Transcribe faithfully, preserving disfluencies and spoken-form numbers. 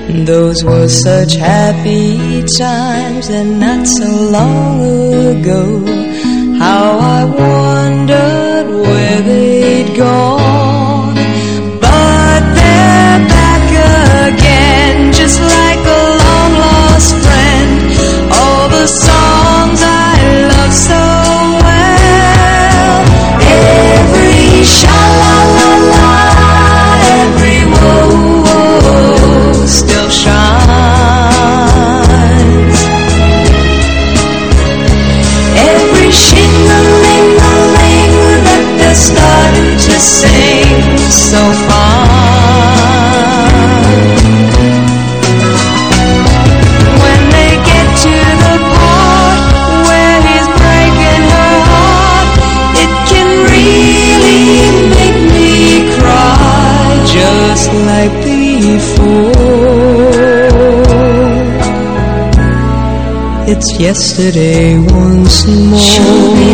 Those were such happy times, and not so long ago. How I wondered where they'd gone. But they're back again, just like a long-lost friend. All the songs I love so well. Every sha-la-la-la, every woe still shines. Every shing-a-ling-a-ling that they're starting to sing so fine. When they get to the part where he's breaking her heart, it can really make me cry, just like before. It's yesterday once more.